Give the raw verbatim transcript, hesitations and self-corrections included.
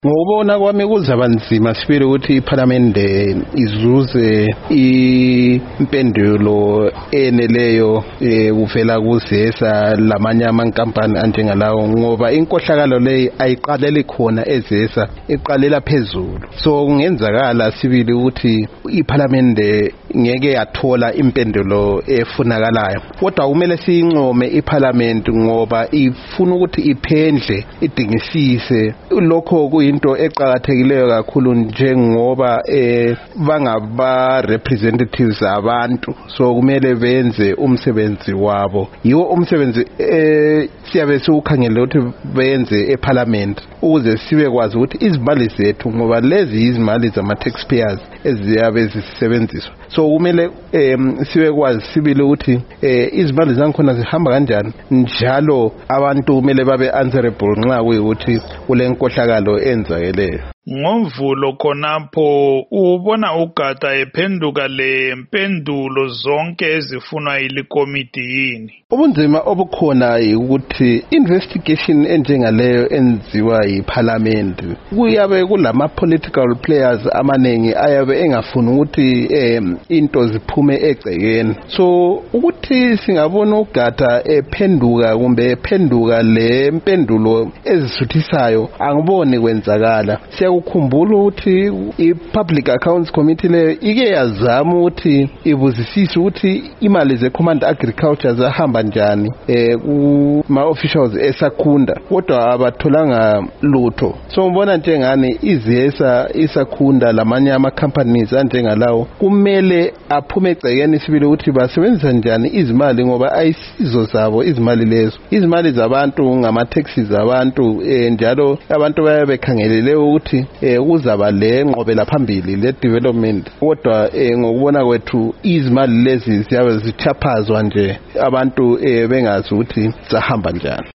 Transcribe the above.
Ngokubona kwami kuzaba nzima sibili ukuthi iParliament izuze impendulo eneleyo kuvela kuzesa lamanye amankampani anjengalawo ngoba inkohlakalo le ayiqaleli khona ezesa iqalela phezulu. So kungenzakala sibili ukuthi iParliament ngeke yathola impendulo efunakalayo, kodwa kumele siyincome iParliament ngoba ifuna ukuthi iphendle idingisise lokho kuyinto eqhakathekileyo kakhulu njengoba eh bangaba representatives abantu, so kumele benze umsebenzi wabo. Yiwo umsebenzi eh siyabe siukhangela ukuthi benze eParliament ukuze sibe kwazi ukuthi izimali zethu ngoba lezi izimali zama taxpayers eziyabe zisebenziswa, so kumele em sibe kwazi sibile ukuthi eh izimali zankhona zihamba kanjani njalo abantu kumele babe answerable nxa kuyikuthi kulenkohlakalo enzakeleyo. Ngomvulo khonapho ubona uGada ephenduka le mpendulo zonke ezifunwa yilikomiti yini? Ubunzima obukhona ukuthi investigation enjengaleyo enziwa yiParliament kuyabe kulama political players amanengi ayabe engafuni ukuthi em into ziphume egcekeni, so ukuthi singabona uGada ephenduka kumbe ephenduka le mpendulo ezisuthisayo angiboni kwenzakala. Ukukhumbula ukuthi iPublic Accounts Committee le ike yazama ukuthi ibuzisise ukuthi imali zeCommand Agriculture zahamba njani eh kuma officials eSakunda, kodwa abatholanga lutho. So ngibona njengani izesa iSakunda lamanye ama companies anjengalawo kumele aphume egcekeni sibili ukuthi basebenzisa njani izimali ngoba ayisizo zabo izimali lezo. Izimali zabantu ngama taxes zabantu eh, njalo abantu bayabe bekhangelele ukuthi eh uzaba le ngqobela phambili le development, kodwa eh, ngokubona kwethu izimali lezi ziyabe zichaphazwa nje abantu eh, bengazi ukuthi zahamba njani.